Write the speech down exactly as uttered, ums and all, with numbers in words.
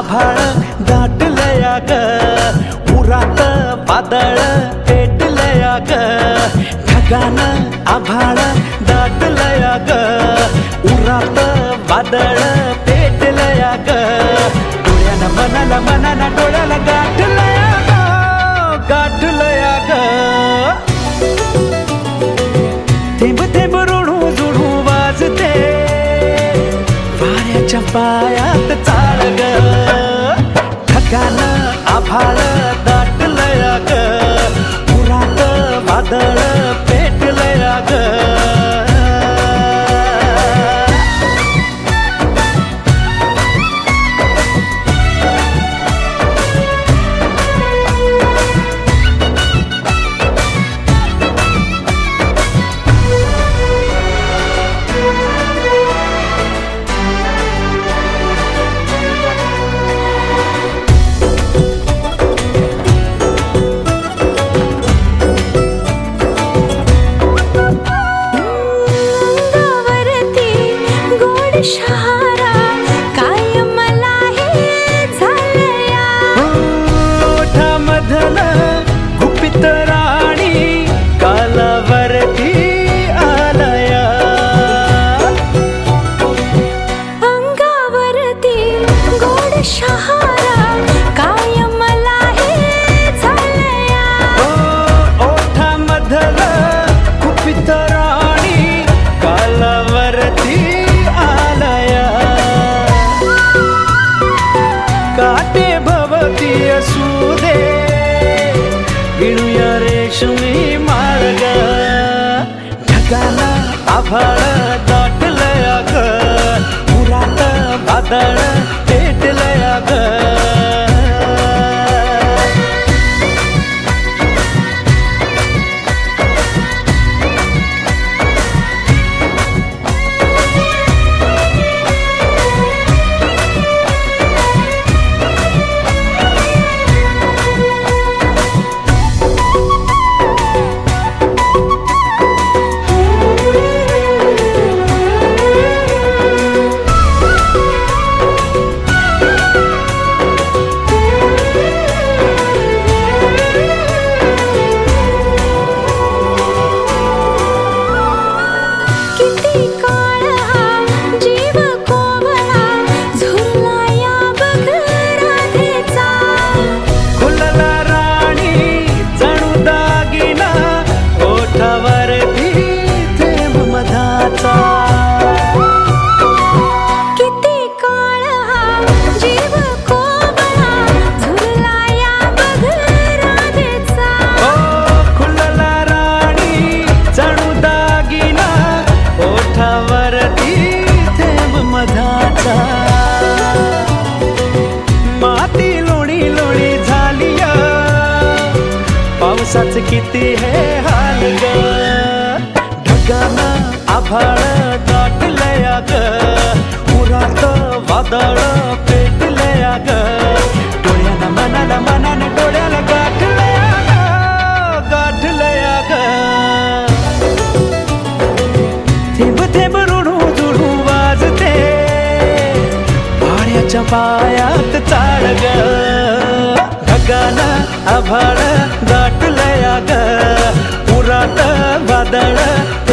आभाळ दाटलया ग, उरात वादळ पेटलया ग. ढगानं आभाळ दाटलया ग, उरात वादळ पेटलया ग. डोळ्यानं मनाला मनाला डोळ्याला गाठलया ग, गाठलया ग. थेंब थेंब ऋणू जुळू वाजते वाऱ्याच्या पायात चाळ ग. ढगानं आभाळ दाटलया ग, उरात वादळ पेटलया ग. शहारा काय मला हे झालया, ओठामधलं गुपित राणी कालावरती आलया. अंगावरती गोड शहारा काय मला हे झालया. ओठामधलं गुपित राणी कालावरती काटे भवती असू दे विणूया रेशमी मार्ग. ढगाला आभाळ दाटलया ग, उरात वादळ पेटलया ग. माती लोणी लोणी झालिया पावसाच किती हे हाल ग. ढगानं आभाळ दाटलया ग, उरात वादळ पेटलया ग. डोळ्यानं मनाला मनानं डोळ्याला गाठलया ग, गाठलया ग. थेंब थेंब ऋणू जुळू वाजते वाऱ्याच्या पायात चाळ ग. ढगानं आभाळ दाटलया ग, उरात वादळ